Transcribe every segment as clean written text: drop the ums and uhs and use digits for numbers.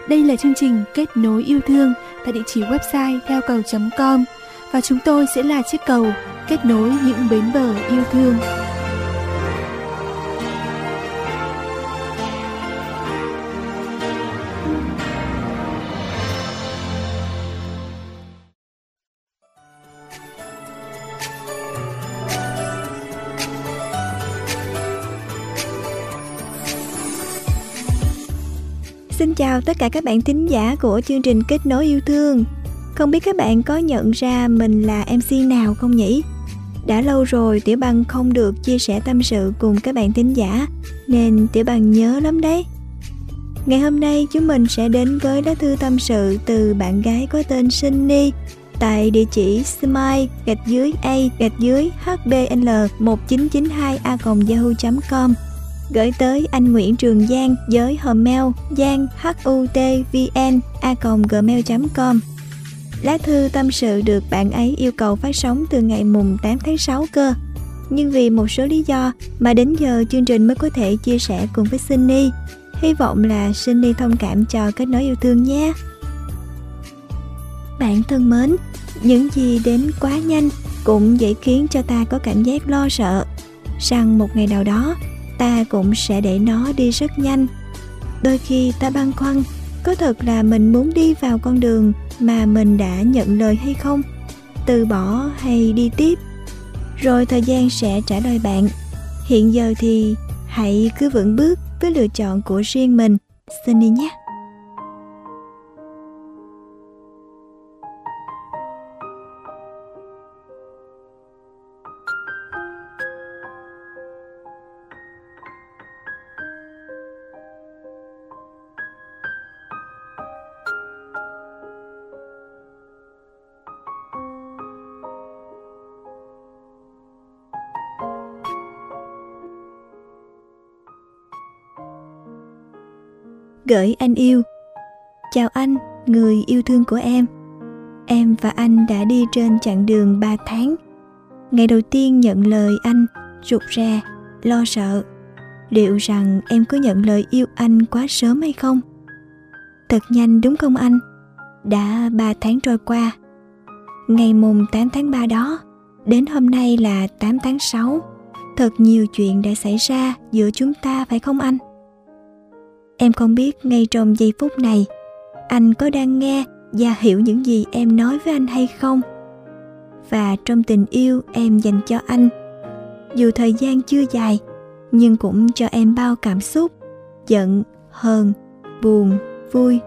Đây là chương trình Kết nối yêu thương tại địa chỉ website theo cầu.com và chúng tôi sẽ là chiếc cầu kết nối những bến bờ yêu thương. Xin chào tất cả các bạn thính giả của chương trình Kết nối yêu thương. Không biết các bạn có nhận ra mình là MC nào không nhỉ? Đã lâu rồi Tiểu Bằng không được chia sẻ tâm sự cùng các bạn thính giả, nên Tiểu Bằng nhớ lắm đấy. Ngày hôm nay chúng mình sẽ đến với lá thư tâm sự từ bạn gái có tên Sunny tại địa chỉ smile-a-hbl1992a@yahoo.com, gửi tới anh Nguyễn Trường Giang với hòm giang@hutvn@gmail.com. Lá thư tâm sự được bạn ấy yêu cầu phát sóng từ ngày mùng 8 tháng 6 cơ. Nhưng vì một số lý do mà đến giờ chương trình mới có thể chia sẻ cùng với Sunny. Hy vọng là Sunny thông cảm cho Kết nối yêu thương nhé. Bạn thân mến, những gì đến quá nhanh cũng dễ khiến cho ta có cảm giác lo sợ rằng một ngày nào đó ta cũng sẽ để nó đi rất nhanh. Đôi khi ta băn khoăn, có thật là mình muốn đi vào con đường mà mình đã nhận lời hay không? Từ bỏ hay đi tiếp? Rồi thời gian sẽ trả lời bạn. Hiện giờ thì hãy cứ vững bước với lựa chọn của riêng mình, Sunny nhé. Gửi anh yêu. Chào anh, người yêu thương của em. Em và anh đã đi trên chặng đường 3 tháng. Ngày đầu tiên nhận lời anh, rụt rè, lo sợ. Liệu rằng em có nhận lời yêu anh quá sớm hay không? Thật nhanh đúng không anh? Đã 3 tháng trôi qua. Ngày mùng 8 tháng 3 đó, đến hôm nay là 8 tháng 6. Thật nhiều chuyện đã xảy ra giữa chúng ta phải không anh? Em không biết ngay trong giây phút này anh có đang nghe và hiểu những gì em nói với anh hay không. Và trong tình yêu em dành cho anh, dù thời gian chưa dài nhưng cũng cho em bao cảm xúc: giận, hờn, buồn, vui.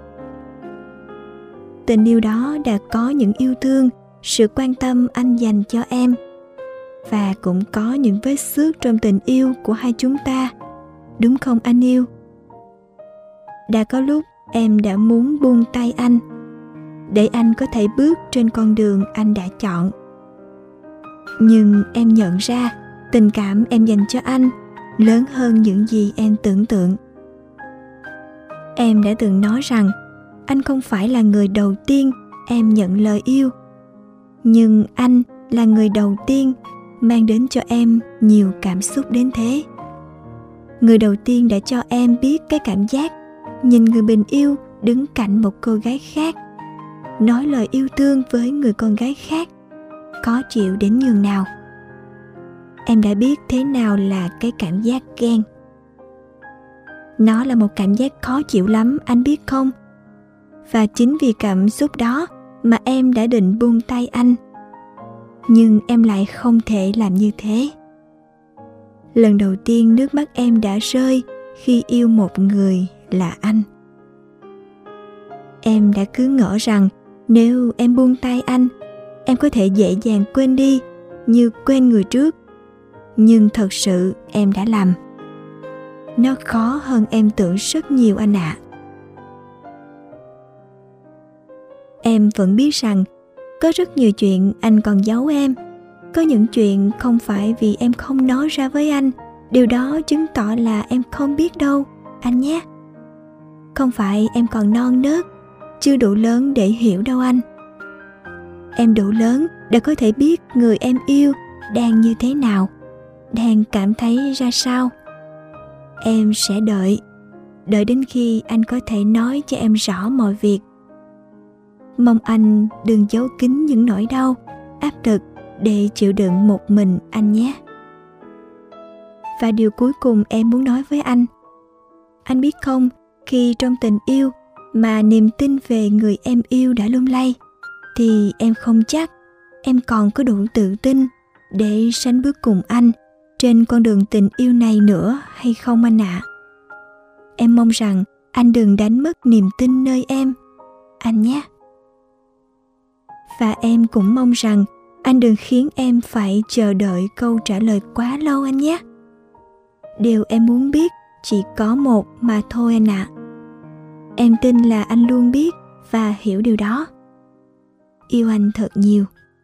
Tình yêu đó đã có những yêu thương, sự quan tâm anh dành cho em, và cũng có những vết xước trong tình yêu của hai chúng ta, đúng không anh yêu? Đã có lúc em đã muốn buông tay anh, để anh có thể bước trên con đường anh đã chọn. Nhưng em nhận ra tình cảm em dành cho anh lớn hơn những gì em tưởng tượng. Em đã từng nói rằng anh không phải là người đầu tiên em nhận lời yêu, nhưng anh là người đầu tiên mang đến cho em nhiều cảm xúc đến thế. Người đầu tiên đã cho em biết cái cảm giác nhìn người mình yêu đứng cạnh một cô gái khác, nói lời yêu thương với người con gái khác, khó chịu đến nhường nào. Em đã biết thế nào là cái cảm giác ghen. Nó là một cảm giác khó chịu lắm, anh biết không? Và chính vì cảm xúc đó mà em đã định buông tay anh. Nhưng em lại không thể làm như thế. Lần đầu tiên nước mắt em đã rơi khi yêu một người là anh. Em đã cứ ngỡ rằng nếu em buông tay anh, em có thể dễ dàng quên đi như quên người trước. Nhưng thật sự em đã lầm. Nó khó hơn em tưởng rất nhiều anh ạ. Em vẫn biết rằng có rất nhiều chuyện anh còn giấu em. Có những chuyện không phải vì em không nói ra với anh. Điều đó chứng tỏ là em không biết đâu, anh nhé. Không phải em còn non nớt, chưa đủ lớn để hiểu đâu anh. Em đủ lớn để có thể biết người em yêu đang như thế nào, đang cảm thấy ra sao. Em sẽ đợi, đợi đến khi anh có thể nói cho em rõ mọi việc. Mong anh đừng giấu kín những nỗi đau, áp lực để chịu đựng một mình anh nhé. Và điều cuối cùng em muốn nói với anh biết không, khi trong tình yêu mà niềm tin về người em yêu đã lung lay, thì em không chắc em còn có đủ tự tin để sánh bước cùng anh trên con đường tình yêu này nữa hay không anh ạ. Em mong rằng anh đừng đánh mất niềm tin nơi em, anh nhé. Và em cũng mong rằng anh đừng khiến em phải chờ đợi câu trả lời quá lâu anh nhé. Điều em muốn biết chỉ có một mà thôi anh ạ. Em tin là anh luôn biết và hiểu điều đó. Yêu anh thật nhiều.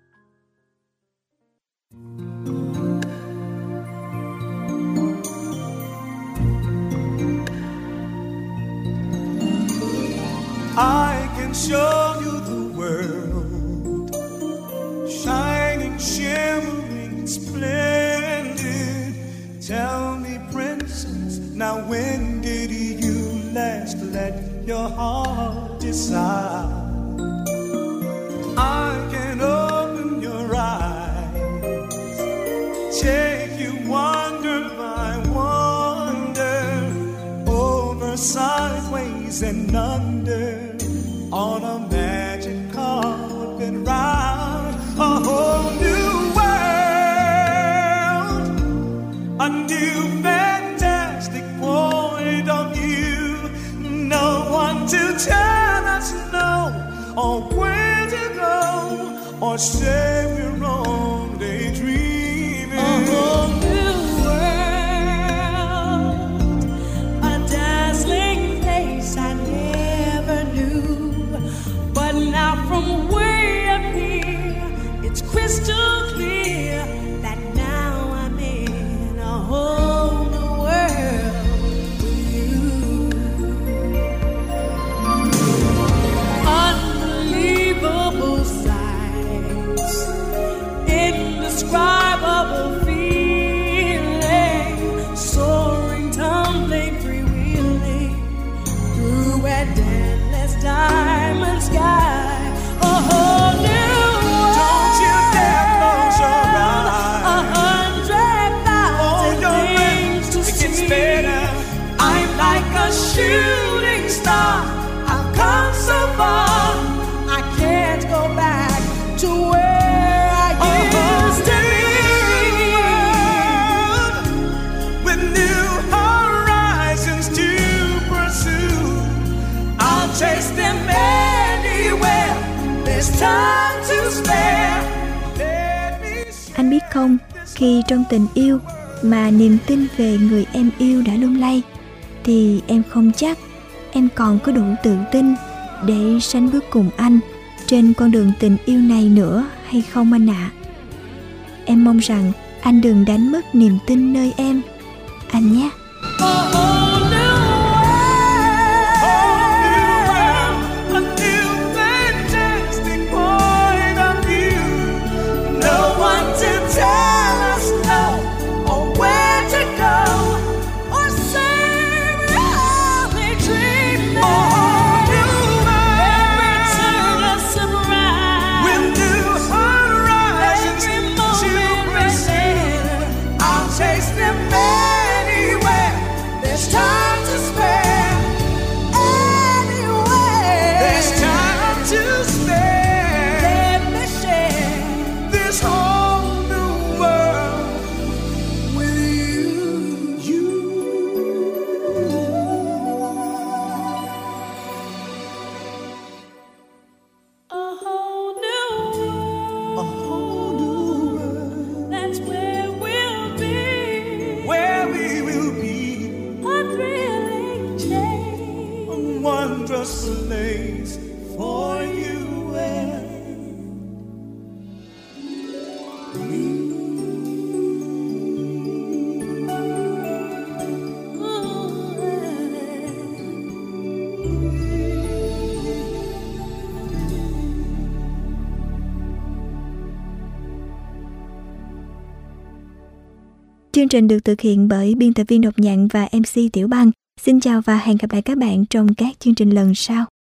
I can show you the world, shining, shimmering, splendid. Tell me, princess, now when did you last let your heart decide? I can open your eyes, take you wonder by wonder, over, sideways and under, on a magic carpet ride, a whole new world, a new fantastic point of view. No one to tell us no, or where to go, or say we're only dreaming. A whole new world, a dazzling place I never knew. But now from way up here, it's crystal clear that now I'm in a whole new world with you. Unbelievable sights, indescribable feeling, soaring, tumbling, freewheeling through an endless diamond sky. A whole new world. Don't you dare close your eyes. 100,000 things to see. It gets better. I'm like a shooting star. I've come so far. I can't go back to where I used to be. With new horizons to pursue, I'll chase them anywhere. There's time to spare. Anh biết không, khi trong tình yêu mà niềm tin về người em yêu đã lung lay, thì em không chắc em còn có đủ tự tin để sánh bước cùng anh trên con đường tình yêu này nữa hay không anh ạ. Em mong rằng anh đừng đánh mất niềm tin nơi em, anh nhé. Chương trình được thực hiện bởi biên tập viên đọc nhạc và MC Tiểu Băng. Xin chào và hẹn gặp lại các bạn trong các chương trình lần sau.